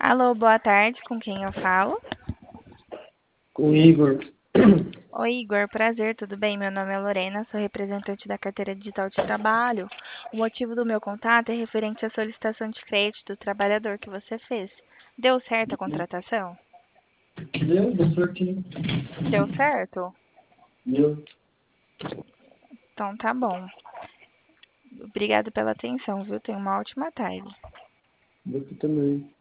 Alô, boa tarde, com quem eu falo? Com o Igor. Oi, Igor, prazer, tudo bem? Meu nome é Lorena, sou representante da carteira digital de trabalho. O motivo do meu contato é referente à solicitação de crédito do trabalhador que você fez. Deu certo a contratação? Deu certinho. Deu certo? Deu. Então tá bom. Obrigado pela atenção, viu? Tenha uma ótima tarde. Deu também.